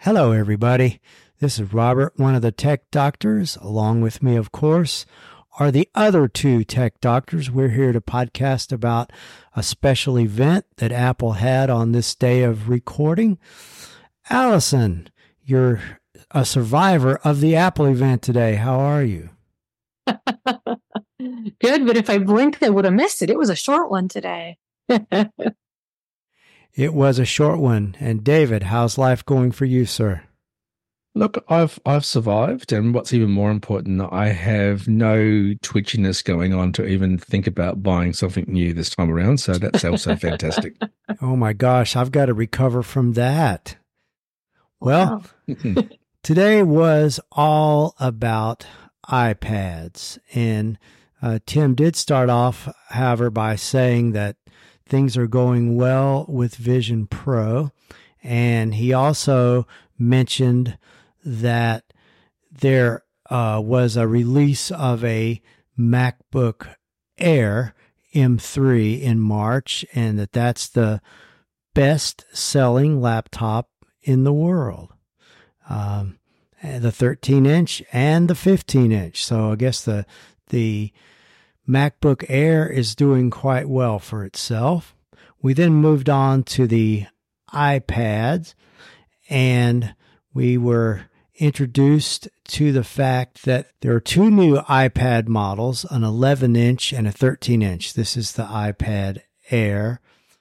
Hello, everybody. This is Robert, one of the tech doctors. Along with me, of course, are the other two tech doctors. We're here to podcast about a special event that Apple had on this day of recording. Allison, you're a survivor of the Apple event today. How are you? Good, but if I blinked, I would have missed it. It was a short one today. It was a short one. And David, how's life going for you, sir? Look, I've survived, and what's even more important, I have no twitchiness going on to even think about buying something new this time around, so that's also fantastic. Oh my gosh, I've got to recover from that. Well, today was all about iPads, and Tim did start off, however, by saying that things are going well with Vision Pro, and he also mentioned that there was a release of a MacBook Air M3 in March, and that's the best-selling laptop in the world. The 13-inch and the 15-inch. So I guess the MacBook Air is doing quite well for itself. We then moved on to the iPads, and we were introduced to the fact that there are two new iPad models, an 11-inch and a 13-inch. This is the iPad Air.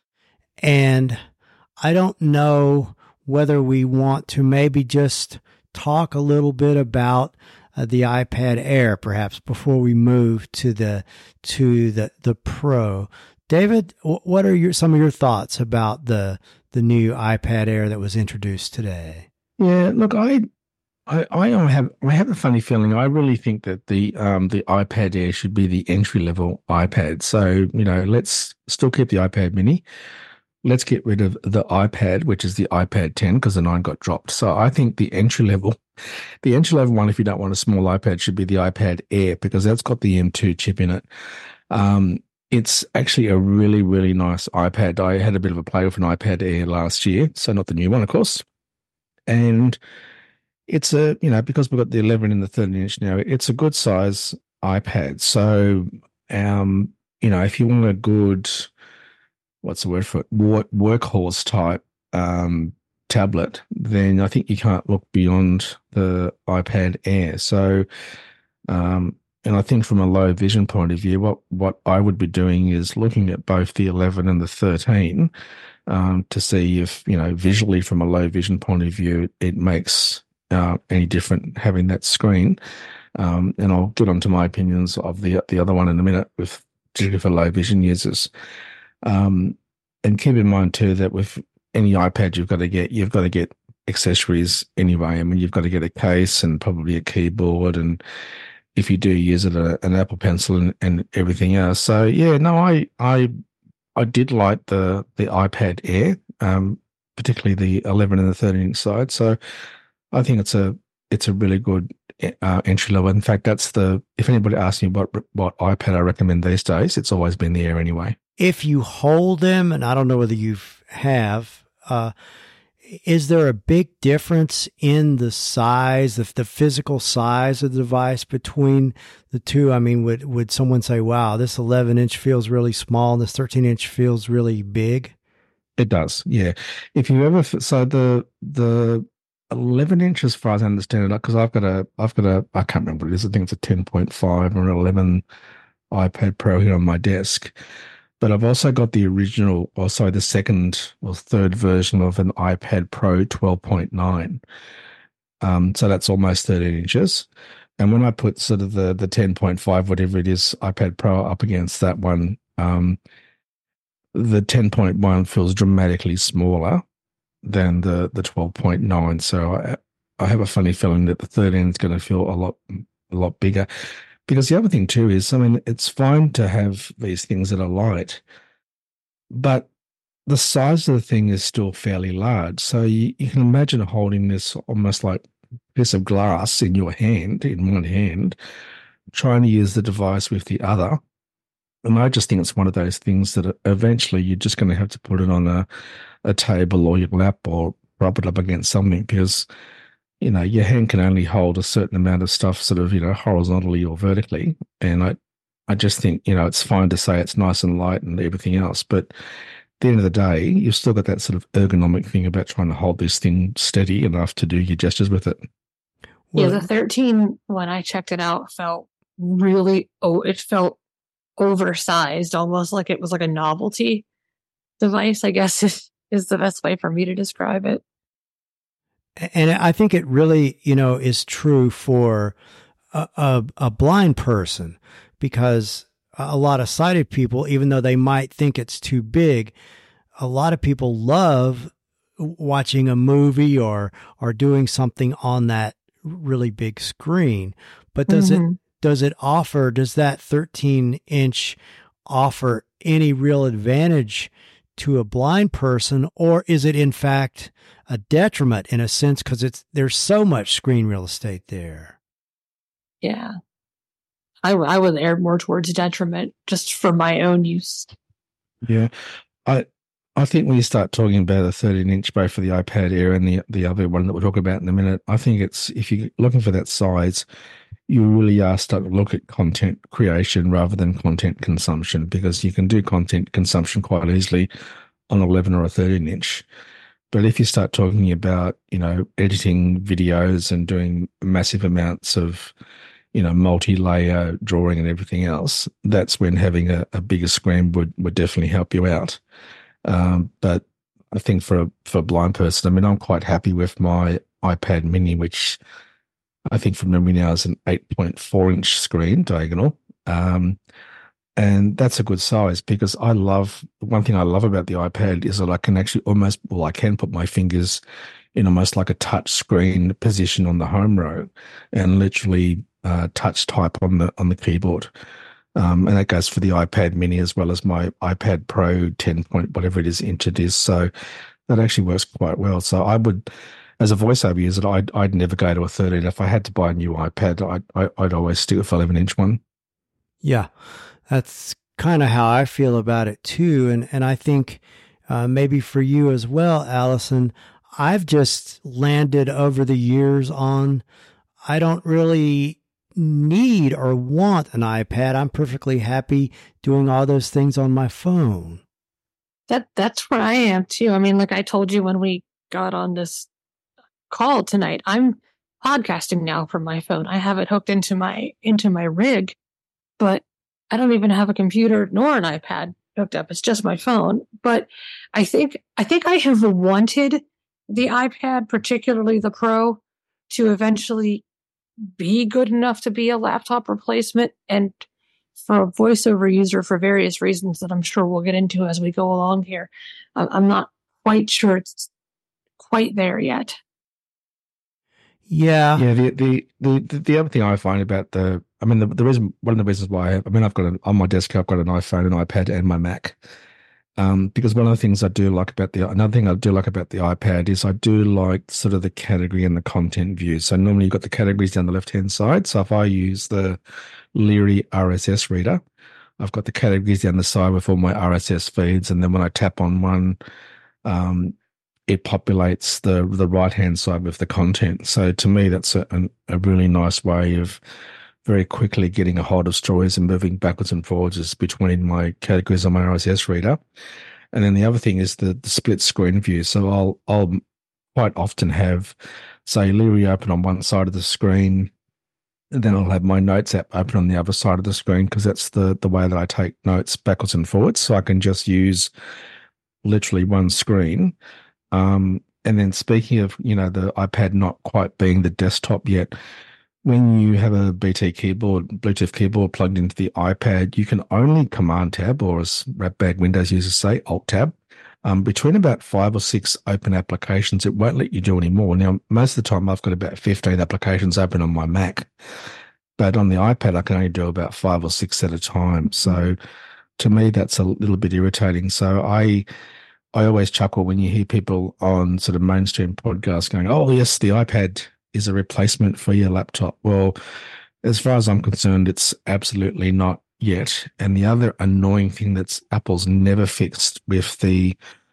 And I don't know whether we want to maybe just talk a little bit about the iPad Air, perhaps, before we move to the Pro. David, what are some of your thoughts about the new iPad Air that was introduced today? Yeah, look, I have a funny feeling. I really think that the iPad Air should be the entry level iPad. So let's still keep the iPad Mini. Let's get rid of the iPad, which is the iPad 10, because the 9 got dropped. So I think the entry level one, if you don't want a small iPad, should be the iPad Air, because that's got the M2 chip in it. It's actually a really, really nice iPad. I had a bit of a play with an iPad Air last year, so not the new one, of course. And it's because we've got the 11 and the 13-inch now, it's a good size iPad. So, if you want a good, what's the word for it, workhorse type tablet, then I think you can't look beyond the iPad Air. So, and I think from a low vision point of view, what I would be doing is looking at both the 11 and the 13 to see if, visually from a low vision point of view, it makes any different having that screen. And I'll get onto my opinions of the other one in a minute, with particularly for low vision users. And keep in mind too that with any iPad you've got to get accessories anyway. I mean, you've got to get a case and probably a keyboard, and if you do use it, an Apple Pencil and everything else. So yeah, no, I did like the iPad Air, particularly the 11 and the 13-inch side. So I think it's a really good entry level. In fact, if anybody asks me what iPad I recommend these days, it's always been the Air anyway. If you hold them, and I don't know whether you have, is there a big difference in the size, the physical size of the device between the two? I mean, would someone say, wow, this 11-inch feels really small and this 13-inch feels really big? It does, yeah. If you ever, so the 11-inch, as far as I understand it, because I've got a, I can't remember what it is. I think it's a 10.5 or an 11 iPad Pro here on my desk. But I've also got the second or third version of an iPad Pro 12.9. So that's almost 13 inches. And when I put sort of the 10.5, whatever it is, iPad Pro up against that one, the 10.1 feels dramatically smaller than the 12.9. So I have a funny feeling that the 13 is going to feel a lot bigger. Because the other thing too is, I mean, it's fine to have these things that are light, but the size of the thing is still fairly large. So you can imagine holding this almost like a piece of glass in your hand, in one hand, trying to use the device with the other. And I just think it's one of those things that eventually you're just going to have to put it on a table or your lap or prop it up against something because, your hand can only hold a certain amount of stuff sort of, horizontally or vertically. And I just think, it's fine to say it's nice and light and everything else. But at the end of the day, you've still got that sort of ergonomic thing about trying to hold this thing steady enough to do your gestures with it. Yeah, the 13, when I checked it out, felt it felt oversized, almost like it was like a novelty device, I guess is the best way for me to describe it. And I think it really, is true for a blind person, because a lot of sighted people, even though they might think it's too big, a lot of people love watching a movie or doing something on that really big screen. But does that 13-inch offer any real advantage to a blind person, or is it in fact a detriment in a sense because there's so much screen real estate there? Yeah, I would err more towards detriment just for my own use. Yeah, I think when you start talking about a 13-inch both for the iPad Air and the other one that we'll talk about in a minute, I think if you're looking for that size, you really are starting to look at content creation rather than content consumption, because you can do content consumption quite easily on 11 or a 13-inch. But if you start talking about, editing videos and doing massive amounts of, multi-layer drawing and everything else, that's when having a bigger screen would definitely help you out. But I think for a blind person, I'm quite happy with my iPad mini, which I think from memory now is an 8.4-inch screen diagonal. And that's a good size because one thing I love about the iPad is that I can actually I can put my fingers in almost like a touch screen position on the home row and literally touch type on the keyboard. And that goes for the iPad mini as well as my iPad Pro 10 point, whatever it is, inch it is. So that actually works quite well. So I would, as a voiceover user, I'd never go to a 13. If I had to buy a new iPad, I'd always stick with 11-inch one. Yeah, that's kind of how I feel about it too. And I think maybe for you as well, Allison, I've just landed over the years on, I don't really need or want an iPad. I'm perfectly happy doing all those things on my phone. That's where I am too. Like I told you when we got on this call tonight, I'm podcasting now from my phone. I have it hooked into my rig, but I don't even have a computer nor an iPad hooked up. It's just my phone. But I think I have wanted the iPad, particularly the Pro, to eventually be good enough to be a laptop replacement, and for a voiceover user for various reasons that I'm sure we'll get into as we go along here. I'm not quite sure it's quite there yet. Yeah. The other thing I find about the reason, one of the reasons why I've got on my desk, I've got an iPhone, an iPad, and my Mac. Because one of the things another thing I do like about the iPad is I do like sort of the category and the content view. So normally you've got the categories down the left-hand side. So if I use the Leary RSS reader, I've got the categories down the side with all my RSS feeds. And then when I tap on one, it populates the right-hand side with the content. So to me, that's a really nice way of very quickly getting a hold of stories and moving backwards and forwards between my categories on my RSS reader. And then the other thing is the split screen view. So I'll quite often have, say, Leary open on one side of the screen, and then I'll have my notes app open on the other side of the screen, because that's the way that I take notes backwards and forwards. So I can just use literally one screen. And then speaking of, the iPad not quite being the desktop yet, when you have a Bluetooth keyboard plugged into the iPad, you can only Command Tab, or as Ratbag Windows users say, Alt Tab, between about 5 or 6 open applications. It won't let you do any more. Now, most of the time, I've got about 15 applications open on my Mac, but on the iPad, I can only do about 5 or 6 at a time. So to me, that's a little bit irritating. So I always chuckle when you hear people on sort of mainstream podcasts going, "Oh, yes, the iPad is a replacement for your laptop." Well, as far as I'm concerned, it's absolutely not yet. And the other annoying thing that's Apple's never fixed with the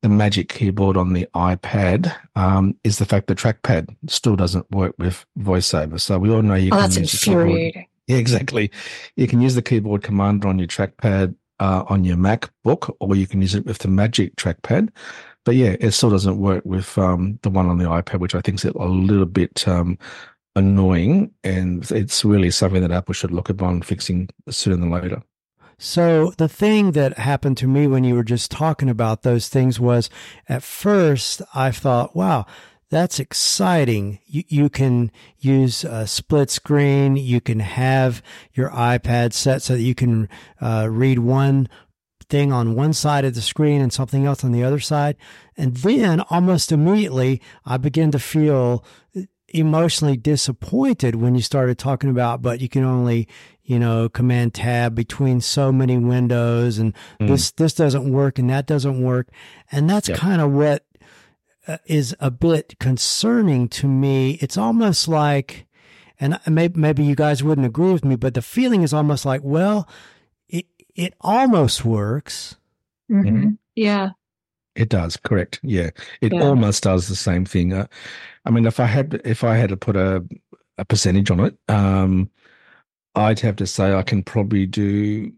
the magic keyboard on the iPad is the fact the trackpad still doesn't work with VoiceOver. So we all know you can use the keyboard. Yeah, exactly. You can use the keyboard commander on your trackpad on your MacBook, or you can use it with the Magic trackpad. But yeah, it still doesn't work with the one on the iPad, which I think is a little bit annoying, and it's really something that Apple should look upon fixing sooner than later. So the thing that happened to me when you were just talking about those things was, at first I thought, wow, that's exciting. You can use a split screen. You can have your iPad set so that you can read one thing on one side of the screen and something else on the other side. And then almost immediately I began to feel emotionally disappointed when you started talking about, but you can only, command tab between so many windows, and this doesn't work and that doesn't work. And that's kind of what is a bit concerning to me. It's almost like, and maybe you guys wouldn't agree with me, but the feeling is almost like, well, it almost works. Mm-hmm. Yeah. It does, correct. Yeah, it almost does the same thing. I mean, if I had to put a percentage on it, I'd have to say I can probably do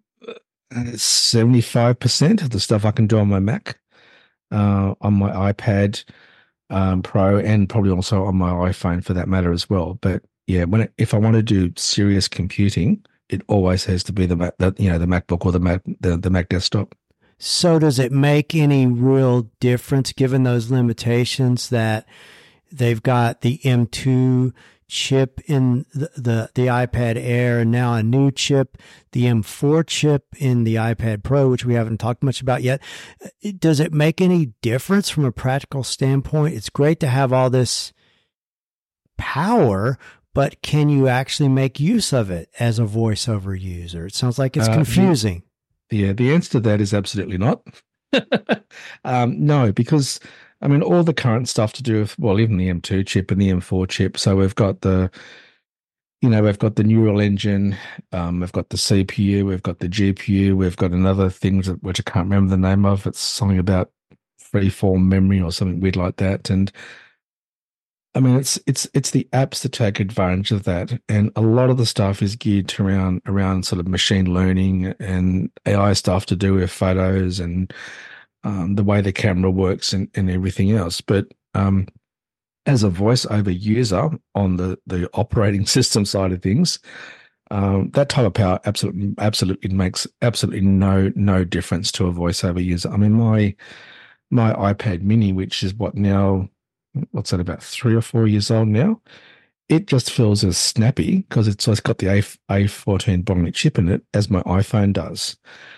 75% of the stuff I can do on my Mac, on my iPad Pro, and probably also on my iPhone for that matter as well. But yeah, if I want to do serious computing, it always has to be the MacBook or the Mac desktop. So does it make any real difference, given those limitations, that they've got the M2 chip in the iPad Air, and now a new chip, the M4 chip in the iPad Pro, which we haven't talked much about yet? Does it make any difference from a practical standpoint? It's great to have all this power, but can you actually make use of it as a voiceover user? It sounds like it's confusing. The answer to that is absolutely not. No, because I mean, all the current stuff to do with, well, even the M2 chip and the M4 chip. So we've got we've got the neural engine, we've got the CPU, we've got the GPU, we've got another thing which I can't remember the name of. It's something about freeform memory or something weird like that. And I mean, it's the apps that take advantage of that, and a lot of the stuff is geared around sort of machine learning and AI stuff to do with photos and the way the camera works and everything else. But as a voiceover user on the operating system side of things, that type of power absolutely makes absolutely no difference to a voiceover user. I mean, my iPad Mini, which is what's that, about 3 or 4 years old now, it just feels as snappy because it's got the A14 Bionic chip in it as my iPhone does.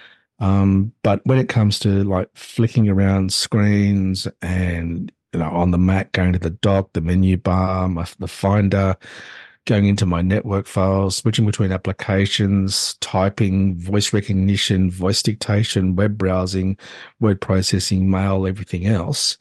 But when it comes to like flicking around screens and, on the Mac, going to the dock, the menu bar, the Finder, going into my network files, switching between applications, typing, voice recognition, voice dictation, web browsing, word processing, mail, everything else.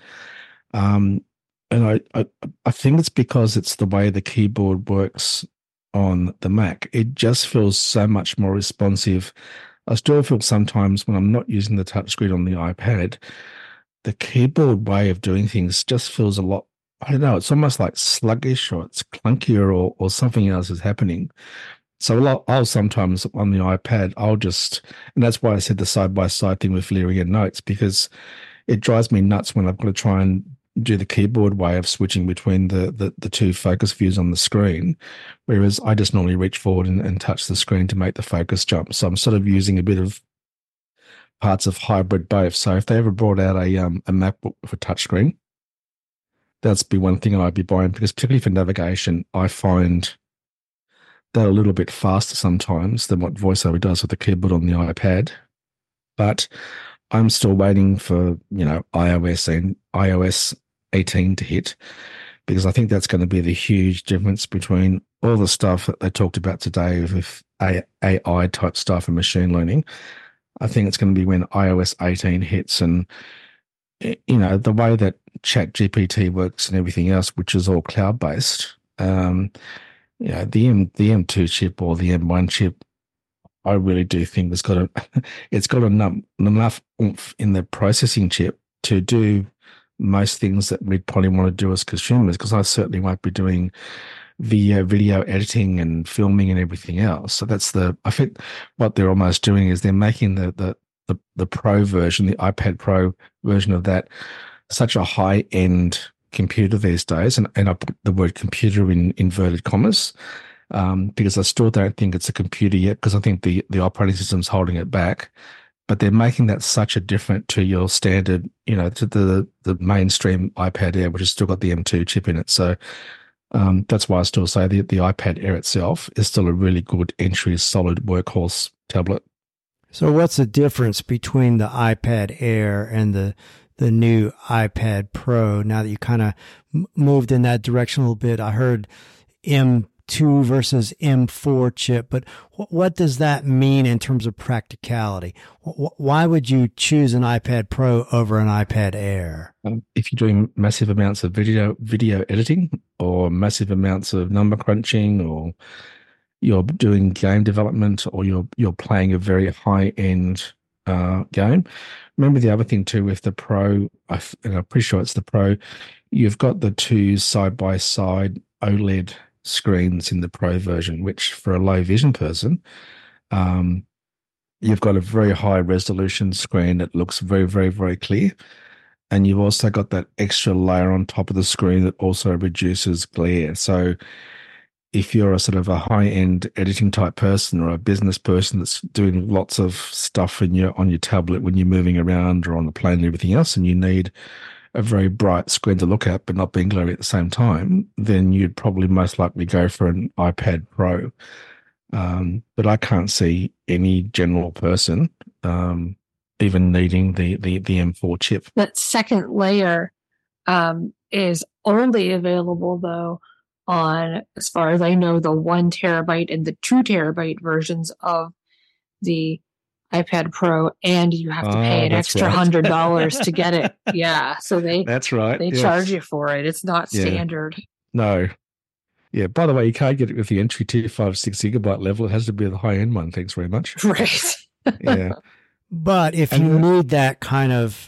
And I think it's because it's the way the keyboard works on the Mac. It just feels so much more responsive. I still feel sometimes when I'm not using the touchscreen on the iPad, the keyboard way of doing things just feels a lot, I don't know, it's almost like sluggish, or it's clunkier, or something else is happening. So I'll sometimes on the iPad, and that's why I said the side-by-side thing with Lyria Notes, because it drives me nuts when I've got to try and do the keyboard way of switching between the two focus views on the screen, whereas I just normally reach forward and touch the screen to make the focus jump. So I'm sort of using a bit of parts of hybrid both. So if they ever brought out a MacBook with a touchscreen, that'd be one thing I'd be buying, because particularly for navigation, I find that a little bit faster sometimes than what VoiceOver does with the keyboard on the iPad. But I'm still waiting for, iOS 18 to hit, because I think that's going to be the huge difference between all the stuff that they talked about today with AI type stuff and machine learning. I think it's going to be when iOS 18 hits, and the way that ChatGPT works and everything else, which is all cloud based. The M2 chip or the M1 chip, I really do think it's got enough oomph in the processing chip to do most things that we'd probably want to do as consumers, because I certainly won't be doing video editing and filming and everything else. So I think what they're almost doing is they're making the Pro version, the iPad Pro version of that, such a high end computer these days. And I put the word computer in inverted commas, because I still don't think it's a computer yet, because I think the operating system's holding it back. But they're making that such a different to your standard, to the mainstream iPad Air, which has still got the M2 chip in it. So that's why I still say the iPad Air itself is still a really good entry, solid workhorse tablet. So what's the difference between the iPad Air and the new iPad Pro now that you kind of moved in that direction a little bit? I heard M2 versus M4 chip, but what does that mean in terms of practicality? Why would you choose an iPad Pro over an iPad Air? If you're doing massive amounts of video editing, or massive amounts of number crunching, or you're doing game development, or you're playing a very high-end game. Remember the other thing too with the Pro, and I'm pretty sure it's the Pro, you've got the two side-by-side OLED screens in the Pro version, which for a low vision person, you've got a very high resolution screen that looks very, very, very clear. And you've also got that extra layer on top of the screen that also reduces glare. So if you're a sort of a high-end editing type person, or a business person that's doing lots of stuff on your tablet when you're moving around or on the plane and everything else, and you need a very bright screen to look at but not being glary at the same time, then you'd probably most likely go for an iPad Pro. But I can't see any general person even needing the M4 chip. That second layer is only available, though, on, as far as I know, the 1 terabyte and the 2 terabyte versions of the iPad Pro, and you have to pay an extra $100 to get it. Yeah, so that's right. They charge you for it. It's not standard. No. Yeah. By the way, you can't get it with the entry 256 gigabyte level. It has to be the high end one. Thanks very much. Right. Yeah. But if you need that kind of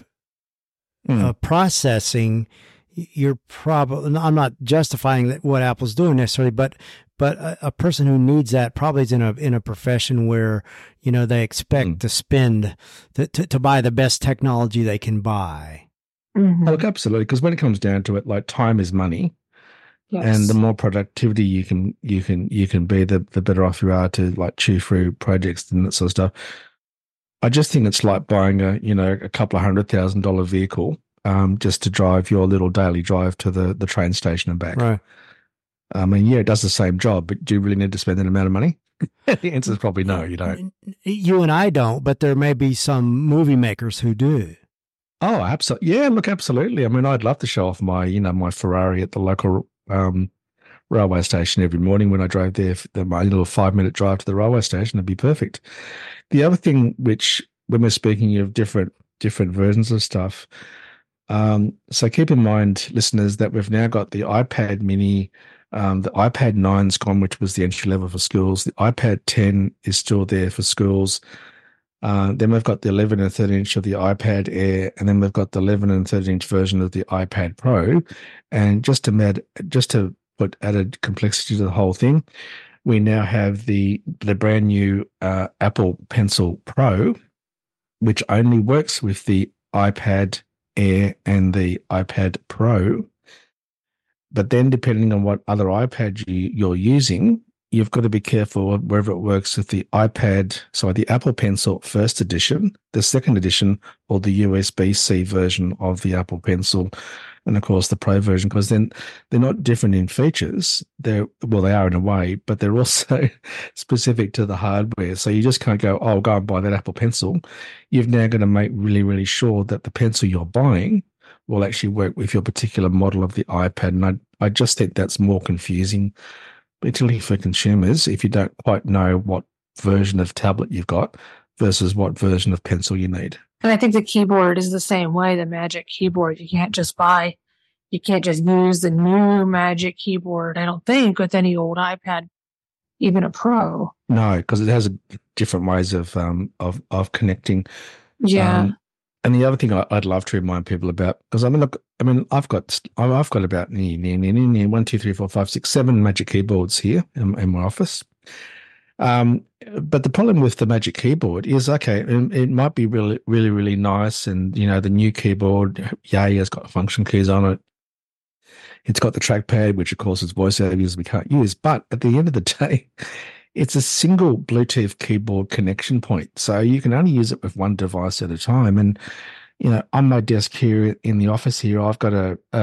processing, you're probably, I'm not justifying what Apple's doing necessarily, but a person who needs that probably is in a profession where, they expect to spend, to buy the best technology they can buy. Mm-hmm. Look, absolutely. Because when it comes down to it, like, time is money. Yes. And the more productivity you can be, the better off you are to, like, chew through projects and that sort of stuff. I just think it's like buying a couple of $100,000 vehicle just to drive your little daily drive to the train station and back. Right. I mean, yeah, it does the same job, but do you really need to spend that amount of money? The answer is probably no, you don't. You and I don't, but there may be some movie makers who do. Oh, absolutely. Yeah, look, absolutely. I mean, I'd love to show off my Ferrari at the local railway station every morning when I drove there. My little 5-minute drive to the railway station, it'd be perfect. The other thing, which when we're speaking of different versions of stuff, so keep in mind, listeners, that we've now got the iPad Mini. The iPad 9's gone, which was the entry level for schools. The iPad 10 is still there for schools. Then we've got the 11 and 13 inch of the iPad Air, and then we've got the 11 and 13 inch version of the iPad Pro. And just to put added complexity to the whole thing, we now have the brand new Apple Pencil Pro, which only works with the iPad Air and the iPad Pro. But then depending on what other iPad you're using, you've got to be careful wherever it works with the Apple Pencil first edition, the second edition, or the USB-C version of the Apple Pencil, and of course the Pro version, because then they're not different in features. They are in a way, but they're also specific to the hardware. So you just can't go, oh, go and buy that Apple Pencil. You've now got to make really, really sure that the pencil you're buying will actually work with your particular model of the iPad. And I just think that's more confusing, particularly for consumers, if you don't quite know what version of tablet you've got versus what version of pencil you need. And I think the keyboard is the same way, the Magic Keyboard. You can't just use the new Magic Keyboard, I don't think, with any old iPad, even a Pro. No, because it has different ways of connecting. Yeah. And the other thing I'd love to remind people about, because I mean, look, I've got about 1, 2, 3, 4, 5, 6, 7 Magic Keyboards here in my office. But the problem with the Magic Keyboard is, okay, it might be really, really, really nice, and the new keyboard, yay, has got function keys on it. It's got the trackpad, which of course is voice over users we can't use. But at the end of the day, it's a single Bluetooth keyboard connection point. So you can only use it with one device at a time. And, on my desk here in the office here, I've got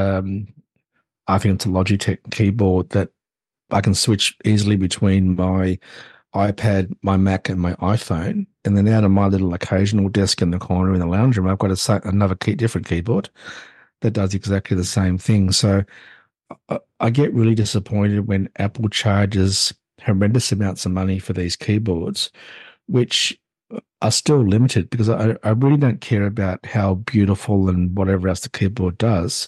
I think it's a Logitech keyboard that I can switch easily between my iPad, my Mac, and my iPhone. And then out of my little occasional desk in the corner in the lounge room, I've got another different keyboard that does exactly the same thing. So I get really disappointed when Apple charges horrendous amounts of money for these keyboards, which are still limited, because I really don't care about how beautiful and whatever else the keyboard does,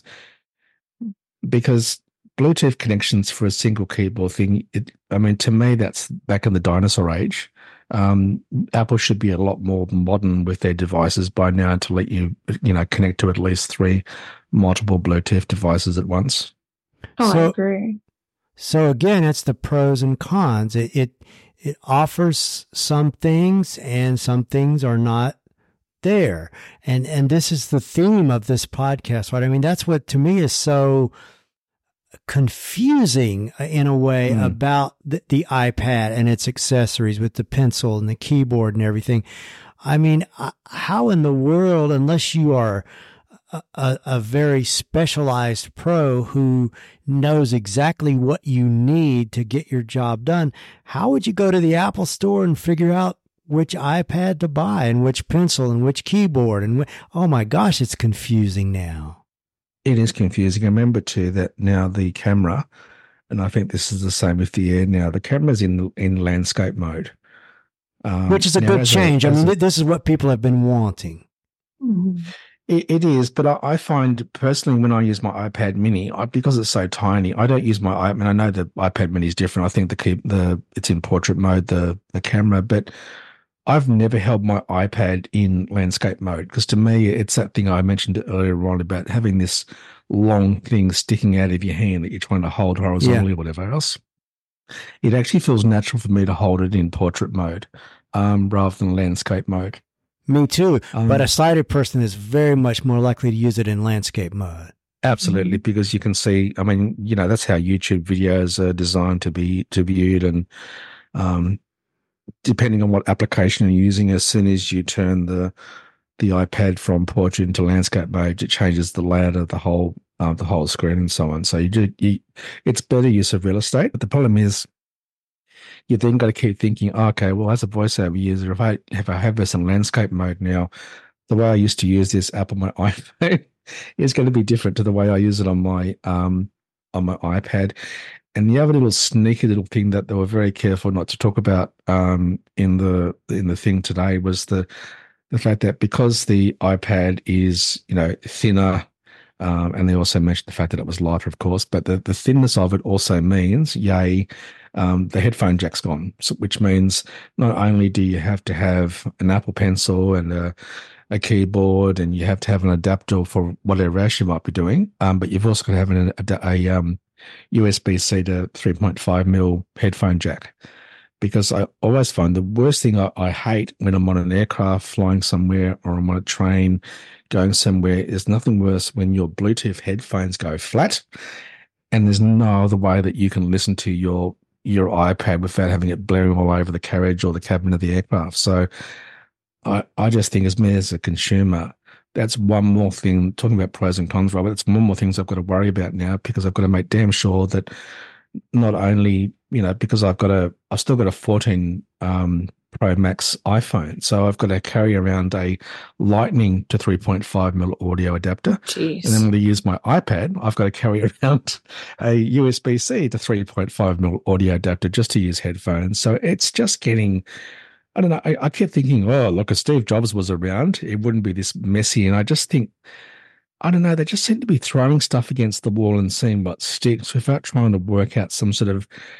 because Bluetooth connections for a single keyboard thing, to me, that's back in the dinosaur age. Apple should be a lot more modern with their devices by now to let you, connect to at least 3 multiple Bluetooth devices at once. Oh, I agree. So again, it's the pros and cons. It offers some things, and some things are not there. And this is the theme of this podcast, right? I mean, that's what to me is so confusing in a way about the iPad and its accessories with the pencil and the keyboard and everything. I mean, how in the world, unless you are a very specialized pro who knows exactly what you need to get your job done, how would you go to the Apple store and figure out which iPad to buy and which pencil and which keyboard? And oh my gosh, it's confusing now. It is confusing. I remember too that now the camera, and I think this is the same with the Air now, the camera's in landscape mode. Which is a good change. This is what people have been wanting. Mm-hmm. It is, but I find personally when I use my iPad mini, because it's so tiny, I don't use I know the iPad mini is different. I think it's in portrait mode, the camera, but I've never held my iPad in landscape mode, because to me, it's that thing I mentioned earlier on about having this long thing sticking out of your hand that you're trying to hold horizontally or whatever else. It actually feels natural for me to hold it in portrait mode rather than landscape mode. Me too. But a sighted person is very much more likely to use it in landscape mode. Absolutely, because you can see, that's how YouTube videos are designed to be viewed. And depending on what application you're using, as soon as you turn the iPad from portrait into landscape mode, it changes the layout of the whole screen and so on. So it's better use of real estate. But the problem is, you then got to keep thinking, okay, well, as a voiceover user, if I have this in landscape mode now, the way I used to use this app on my iPhone is going to be different to the way I use it on my iPad. And the other little sneaky little thing that they were very careful not to talk about in the thing today was the fact that because the iPad is thinner, and they also mentioned the fact that it was lighter, of course, but the thinness of it also means, the headphone jack's gone, which means not only do you have to have an Apple Pencil and a keyboard, and you have to have an adapter for whatever else you might be doing, but you've also got to have a USB-C to 3.5mm headphone jack. Because I always find the worst thing I hate when I'm on an aircraft flying somewhere, or I'm on a train going somewhere, is nothing worse when your Bluetooth headphones go flat and there's no other way that you can listen to your iPad without having it blaring all over the carriage or the cabin of the aircraft. So I just think, as a consumer, that's one more thing, talking about pros and cons, Robert, it's one more things I've got to worry about now, because I've got to make damn sure that not only, because I've still got a 14 Pro Max iPhone, so I've got to carry around a Lightning to 3.5mm audio adapter. Jeez. And then when I use my iPad, I've got to carry around a USB-C to 3.5mm audio adapter just to use headphones. So it's just getting, I don't know, I kept thinking, look, if Steve Jobs was around, it wouldn't be this messy. And I just think, I don't know, they just seem to be throwing stuff against the wall and seeing what sticks without trying to work out some sort of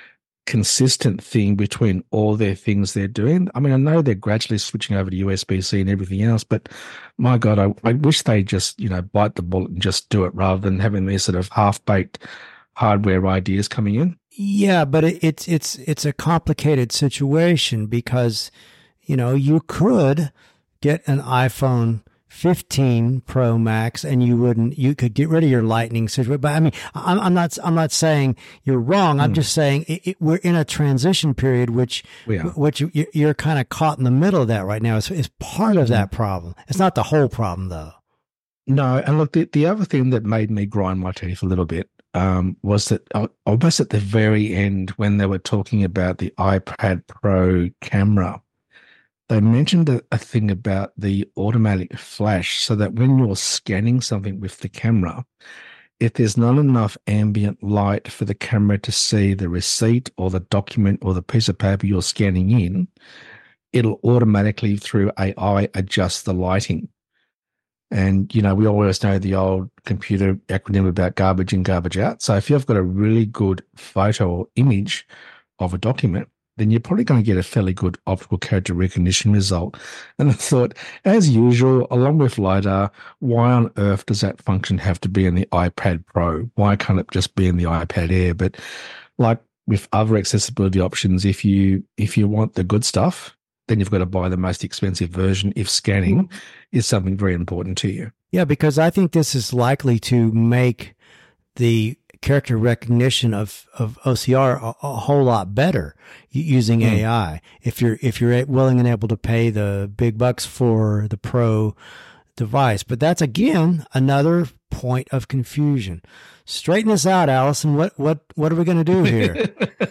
consistent thing between all their things they're doing. I mean, I know they're gradually switching over to USB-C and everything else, but my God, I wish they just, bite the bullet and just do it rather than having these sort of half-baked hardware ideas coming in. Yeah, but it's a complicated situation because, you could get an iPhone 15 Pro Max and you could get rid of your Lightning situation. But I mean, I'm not saying you're wrong. I'm just saying we're in a transition period, which you're kind of caught in the middle of that right now. It's part of that problem. It's not the whole problem though. No. And look, the other thing that made me grind my teeth a little bit, was that almost at the very end when they were talking about the iPad Pro camera, they mentioned a thing about the automatic flash so that when you're scanning something with the camera, if there's not enough ambient light for the camera to see the receipt or the document or the piece of paper you're scanning in, it'll automatically, through AI, adjust the lighting. And, we always know the old computer acronym about garbage in, garbage out. So if you've got a really good photo or image of a document, then you're probably going to get a fairly good optical character recognition result. And I thought, as usual, along with LiDAR, why on earth does that function have to be in the iPad Pro? Why can't it just be in the iPad Air? But like with other accessibility options, if you want the good stuff, then you've got to buy the most expensive version if scanning is something very important to you. Yeah, because I think this is likely to make the character recognition of OCR a whole lot better using AI. If you're willing and able to pay the big bucks for the Pro device. But that's again another point of confusion. Straighten us out, Allison. What are we going to do here?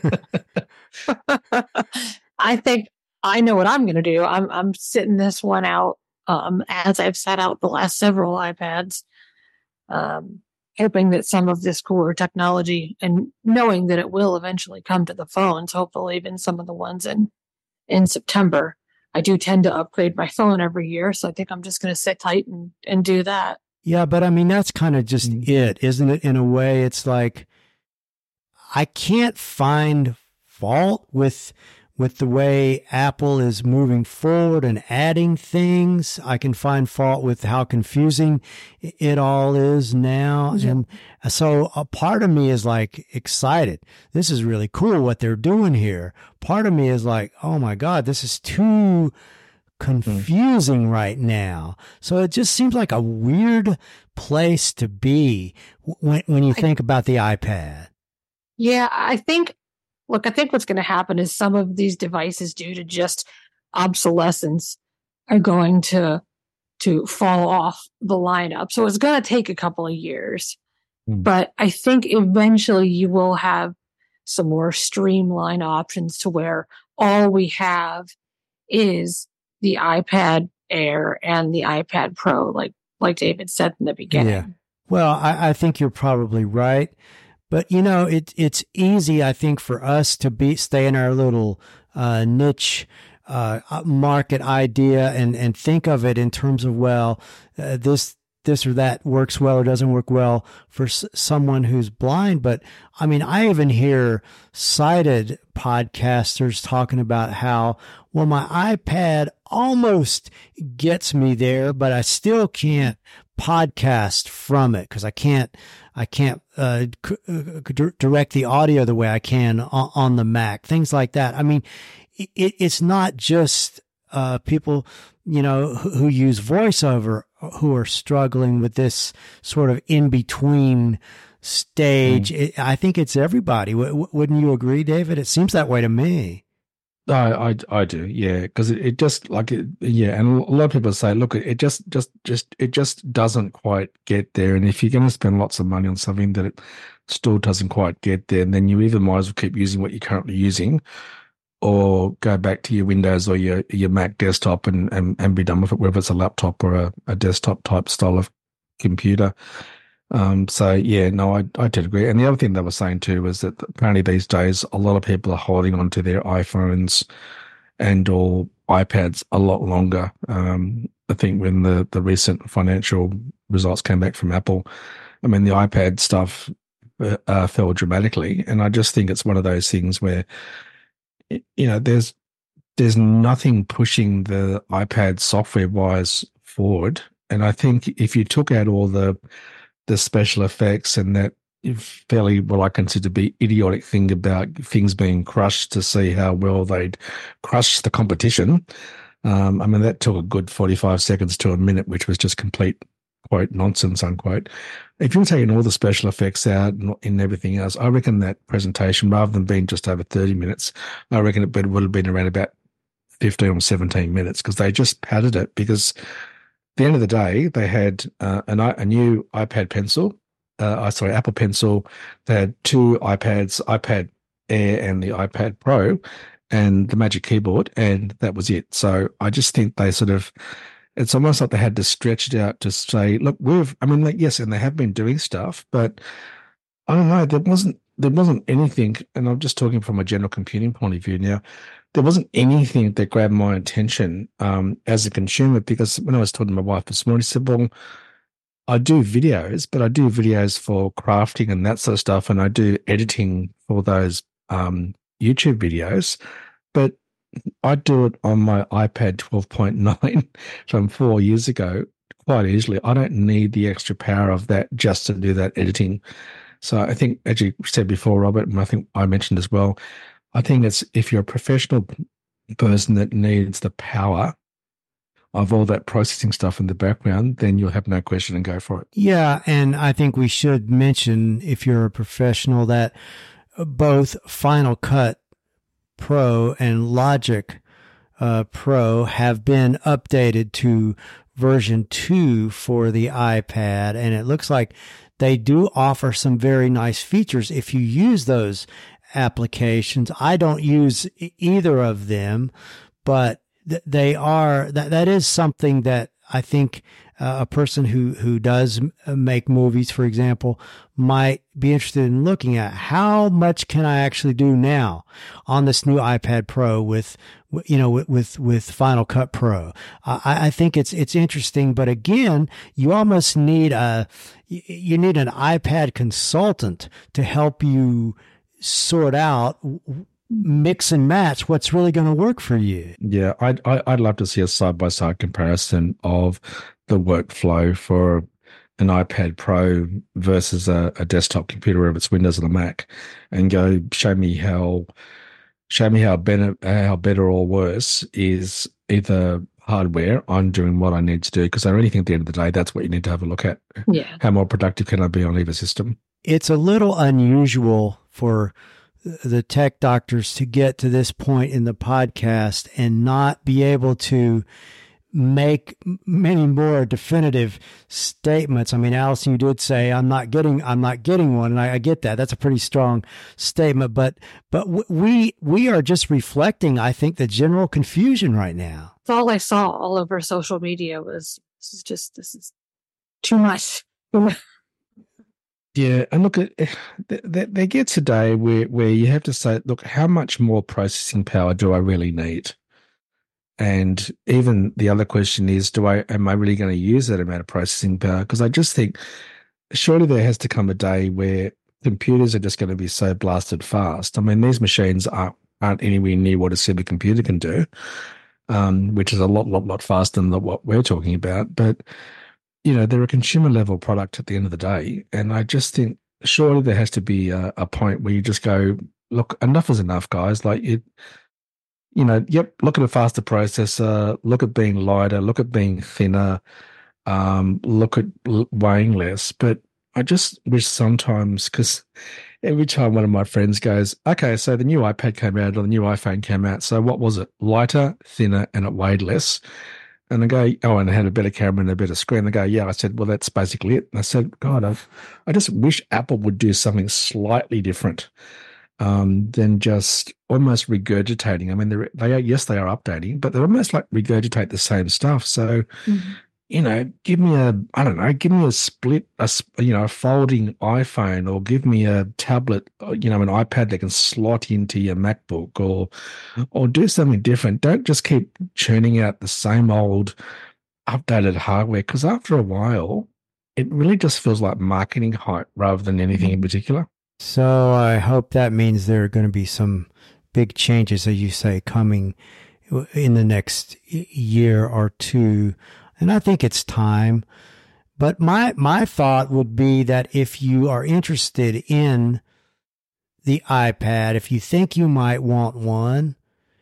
I think I know what I'm going to do. I'm sitting this one out as I've sat out the last several iPads. Hoping that some of this cooler technology and knowing that it will eventually come to the phones, hopefully even some of the ones in September. I do tend to upgrade my phone every year, so I think I'm just going to sit tight and do that. Yeah, but I mean, that's kind of just it, isn't it? In a way, it's like I can't find fault with the way Apple is moving forward and adding things. I can find fault with how confusing it all is now. Yeah. And so a part of me is like excited. This is really cool what they're doing here. Part of me is like, oh my God, this is too confusing right now. So it just seems like a weird place to be when you think about the iPad. Yeah, I think what's going to happen is some of these devices, due to just obsolescence, are going to fall off the lineup. So it's going to take a couple of years. But I think eventually you will have some more streamlined options to where all we have is the iPad Air and the iPad Pro, like David said in the beginning. Yeah. Well, I think you're probably right. But, it's easy, I think, for us to stay in our little niche market idea and think of it in terms of, this or that works well or doesn't work well for someone who's blind. But, I mean, I even hear sighted podcasters talking about how, well, my iPad almost gets me there, but I still can't podcast from it because I can't direct the audio the way I can on the Mac, things like that. I mean, it's not just people, who use VoiceOver who are struggling with this sort of in-between stage. I think it's everybody. Wouldn't you agree, David? It seems that way to me. I do, yeah, because it just and a lot of people say, look, it just doesn't quite get there, and if you're going to spend lots of money on something that it still doesn't quite get there, then you either might as well keep using what you're currently using, or go back to your Windows or your Mac desktop and be done with it, whether it's a laptop or a desktop type style of computer. So yeah, no, I did agree. And the other thing they were saying too was that apparently these days a lot of people are holding on to their iPhones and or iPads a lot longer. I think when the recent financial results came back from Apple, I mean, the iPad stuff fell dramatically. And I just think it's one of those things where, there's nothing pushing the iPad software wise forward. And I think if you took out all the special effects and that fairly what I consider to be idiotic thing about things being crushed to see how well they'd crush the competition. That took a good 45 seconds to a minute, which was just complete, quote, nonsense, unquote. If you're taking all the special effects out and everything else, I reckon that presentation, rather than being just over 30 minutes, I reckon it would have been around about 15 or 17 minutes because they just padded it because at the end of the day, they had a new iPad Pencil, Apple Pencil. They had two iPads, iPad Air and the iPad Pro and the Magic Keyboard, and that was it. So I just think they it's almost like they had to stretch it out to say, look, yes, and they have been doing stuff, but I don't know, there wasn't anything, and I'm just talking from a general computing point of view now, there wasn't anything that grabbed my attention as a consumer, because when I was talking to my wife this morning, she said, well, I do videos, but I do videos for crafting and that sort of stuff, and I do editing for those YouTube videos, but I do it on my iPad 12.9 from 4 years ago quite easily. I don't need the extra power of that just to do that editing. So I think, as you said before, Robert, and I think I mentioned as well, I think it's if you're a professional person that needs the power of all that processing stuff in the background, then you'll have no question and go for it. Yeah, and I think we should mention, if you're a professional, that both Final Cut Pro and Logic Pro have been updated to version 2 for the iPad, and it looks like they do offer some very nice features if you use those applications. I don't use either of them, but they are that is something that I think a person who does make movies, for example, might be interested in looking at. How much can I actually do now on this new iPad Pro with Final Cut Pro? I think it's interesting, but again, you almost need an iPad consultant to help you sort out, mix and match what's really going to work for you. Yeah, I'd love to see a side-by-side comparison of the workflow for an iPad Pro versus a desktop computer, whether it's Windows or the Mac, and go show me how better or worse is either hardware on doing what I need to do, because I really think at the end of the day, that's what you need to have a look at. Yeah. How more productive can I be on either system? It's a little unusual for the tech doctors to get to this point in the podcast and not be able to make many more definitive statements. I mean, Allison, you did say, I'm not getting one. And I get that. That's a pretty strong statement, but we are just reflecting, I think, the general confusion right now. That's all I saw all over social media was, this is too much. Yeah, and look, they get today where you have to say, look, how much more processing power do I really need? And even the other question is, am I really going to use that amount of processing power? Because I just think surely there has to come a day where computers are just going to be so blasted fast. I mean, these machines aren't anywhere near what a supercomputer can do, which is a lot faster than what we're talking about. But they're a consumer level product at the end of the day. And I just think surely there has to be a point where you just go, look, enough is enough, guys. Like look at a faster processor, look at being lighter, look at being thinner, look at weighing less. But I just wish sometimes, because every time one of my friends goes, okay, so the new iPad came out or the new iPhone came out, so what was it? Lighter, thinner, and it weighed less. And I go, oh, and it had a better camera and a better screen. They go, yeah. I said, well, that's basically it. And I said, God, I just wish Apple would do something slightly different than just almost regurgitating. I mean, they are updating, but they're almost like regurgitate the same stuff. So, give me a split, a folding iPhone, or give me a tablet, an iPad that can slot into your MacBook, or do something different. Don't just keep churning out the same old updated hardware, because after a while, it really just feels like marketing hype rather than anything in particular. So I hope that means there are going to be some big changes, as you say, coming in the next year or two. And I think it's time. But my thought would be that if you are interested in the iPad, if you think you might want one,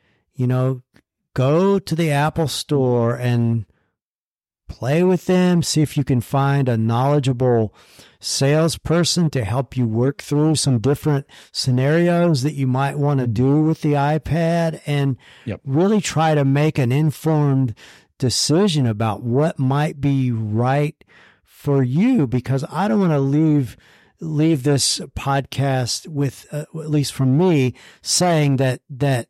go to the Apple Store and play with them. See if you can find a knowledgeable salesperson to help you work through some different scenarios that you might want to do with the iPad, and really try to make an informed decision about what might be right for you, because I don't want to leave this podcast with, at least from me, saying that the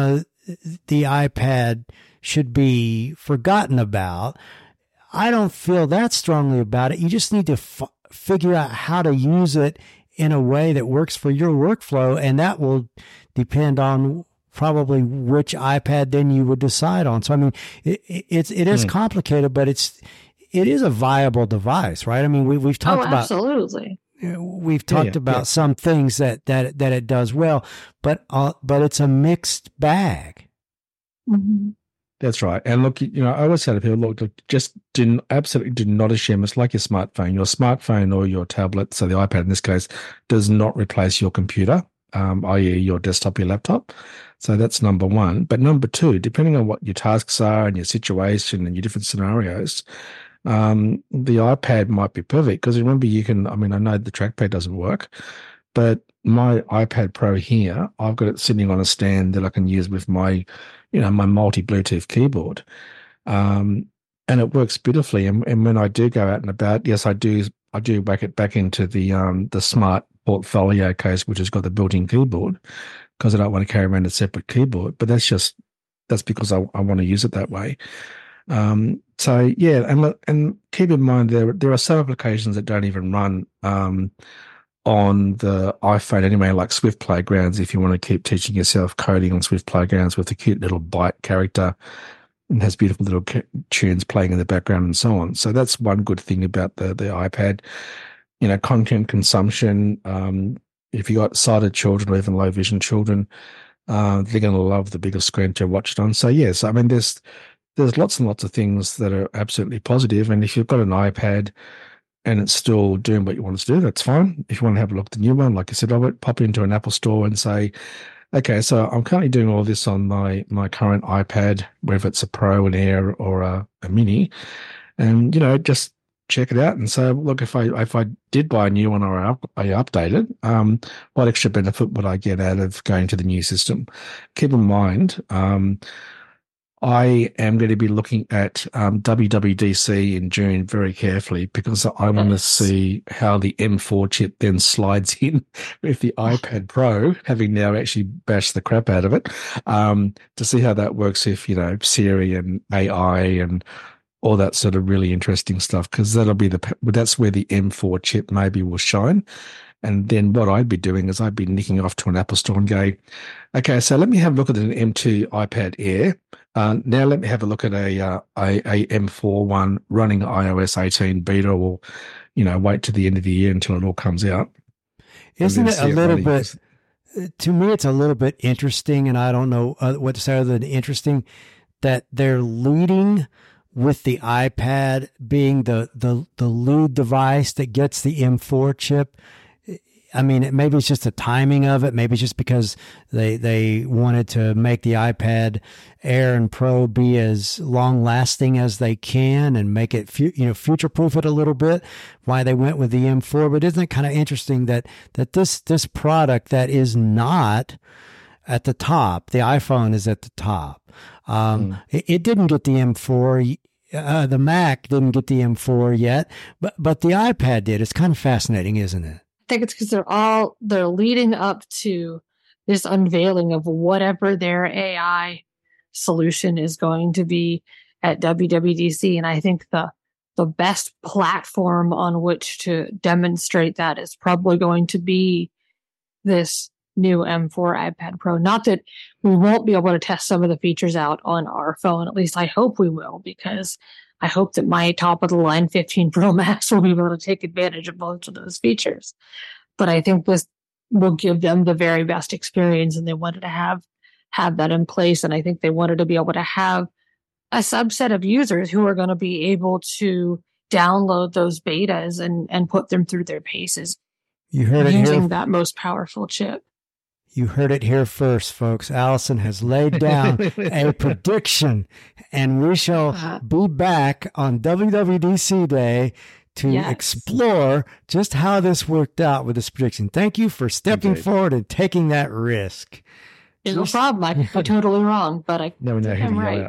iPad should be forgotten about. I don't feel that strongly about it. You just need to figure out how to use it in a way that works for your workflow, and that will depend on probably which iPad then you would decide on. So I mean, it is complicated, but it is a viable device, right? I mean, we've talked about absolutely. We've talked about some things that it does well, but it's a mixed bag. Mm-hmm. That's right. And look, I always say to people, look, just absolutely do not assume it's like your smartphone. Your smartphone or your tablet, so the iPad in this case, does not replace your computer, i.e. your desktop, your laptop. So that's number one. But number two, depending on what your tasks are and your situation and your different scenarios, the iPad might be perfect, because remember, I know the trackpad doesn't work, but my iPad Pro here, I've got it sitting on a stand that I can use with my, my multi-Bluetooth keyboard. And it works beautifully. And when I do go out and about, yes, I do back it back into the Smart Portfolio case, which has got the built-in keyboard, because I don't want to carry around a separate keyboard. But that's because I want to use it that way. So yeah, and keep in mind there are some applications that don't even run on the iPhone anyway, like Swift Playgrounds. If you want to keep teaching yourself coding on Swift Playgrounds with a cute little Byte character and has beautiful little tunes playing in the background and so on. So that's one good thing about the iPad. Content consumption. If you got sighted children or even low vision children, they're going to love the bigger screen to watch it on. So yes, I mean there's lots and lots of things that are absolutely positive. And if you've got an iPad and it's still doing what you want it to do, that's fine. If you want to have a look at the new one, like I said, I would pop into an Apple store and say, okay, so I'm currently doing all this on my current iPad, whether it's a Pro, an Air, or a Mini, and just check it out and say, look, if I did buy a new one or I update it, what extra benefit would I get out of going to the new system? Keep in mind, I am going to be looking at WWDC in June very carefully, because I want to see how the M4 chip then slides in with the iPad Pro, having now actually bashed the crap out of it, to see how that works with, Siri and AI and all that sort of really interesting stuff, because that's where the M4 chip maybe will shine. And then what I'd be doing is I'd be nicking off to an Apple store and go, okay, so let me have a look at an M2 iPad Air. Now let me have a look at a M4 one running iOS 18 beta, or, wait to the end of the year until it all comes out. Isn't it a little bit, to me, it's a little bit interesting, and I don't know what to say other than interesting, that they're leading with the iPad being the lead device that gets the M4 chip. I mean, maybe it's just the timing of it. Maybe it's just because they wanted to make the iPad Air and Pro be as long lasting as they can and make it, future proof it a little bit. Why they went with the M4. But isn't it kind of interesting that this product that is not at the top, the iPhone is at the top. It didn't get the M4. The Mac didn't get the M4 yet, but the iPad did. It's kind of fascinating, isn't it? I think it's because they're leading up to this unveiling of whatever their AI solution is going to be at WWDC. And I think the best platform on which to demonstrate that is probably going to be this new M4 iPad Pro. Not that we won't be able to test some of the features out on our phone. At least I hope we will, because I hope that my top of the line 15 Pro Max will be able to take advantage of both of those features. But I think this will give them the very best experience, and they wanted to have that in place. And I think they wanted to be able to have a subset of users who are going to be able to download those betas and put them through their paces. You heard it using here. That most powerful chip. You heard it here first, folks. Allison has laid down a prediction, and we shall be back on WWDC Day to explore just how this worked out with this prediction. Thank you for stepping forward and taking that risk. No problem. I'm totally wrong, but I'm right.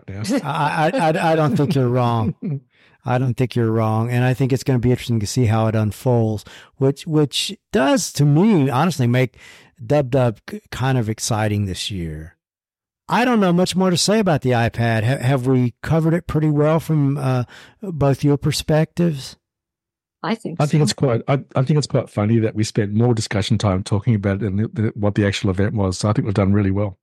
I don't think you're wrong. I don't think you're wrong. And I think it's going to be interesting to see how it unfolds, which does, to me, honestly, make Dub kind of exciting this year. I don't know much more to say about the iPad. Have we covered it pretty well from both your perspectives? I think it's quite funny that we spent more discussion time talking about it than what the actual event was. So I think we've done really well.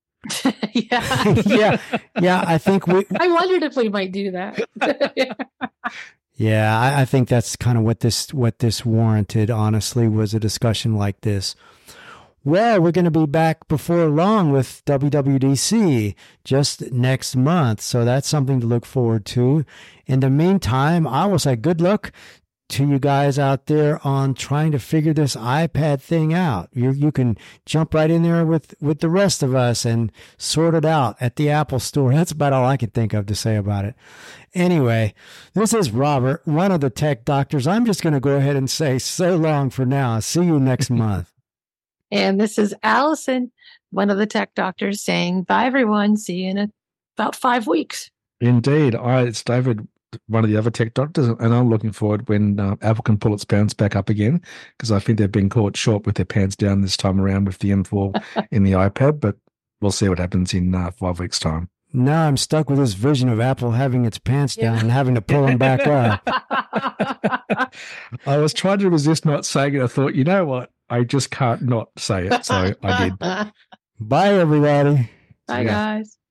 Yeah. I think I wondered if we might do that. Yeah, I think that's kind of what this warranted, honestly, was a discussion like this. Well, we're going to be back before long with WWDC just next month, so that's something to look forward to. In the meantime, I will say good luck to you guys out there on trying to figure this iPad thing out. You can jump right in there with the rest of us and sort it out at the Apple Store. That's about all I can think of to say about it. Anyway, this is Robert, one of the tech doctors. I'm just going to go ahead and say so long for now. See you next month. And this is Allison, one of the tech doctors, saying bye, everyone. See you in about 5 weeks. Indeed. It's David, one of the other tech doctors, and I'm looking forward when Apple can pull its pants back up again, because I think they've been caught short with their pants down this time around with the M4 in the iPad, but we'll see what happens in 5 weeks' time. Now I'm stuck with this vision of Apple having its pants down and having to pull them back up. I was trying to resist not saying it. I thought, you know what? I just can't not say it, so I did. Bye, everybody. Bye, guys.